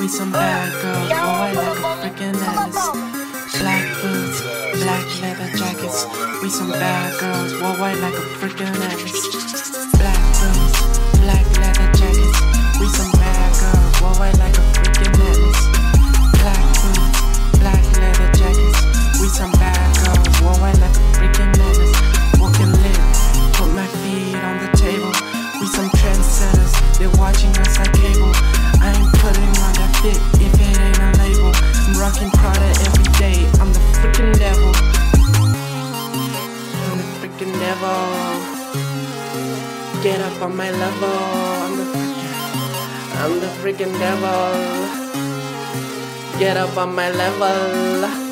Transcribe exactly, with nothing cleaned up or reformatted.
We some bad girls, boy, like a freaking Alice. Black boots, black leather jackets. We some bad girls, boy, like a freaking Alice. Black boots, black leather jackets. We some bad girls, boy, like a freaking Alice. Black boots, black leather jackets. We some bad girls, boy, like a freaking Alice. Walking lit, put my feet on the table. We some trendsetters, they're watching us like cable. I ain't putting on that fit if it ain't a label. I'm rocking Prada every day, I'm the freaking devil. I'm the freaking devil. Get up on my level. I'm the freaking, I'm the freaking devil. Get up on my level.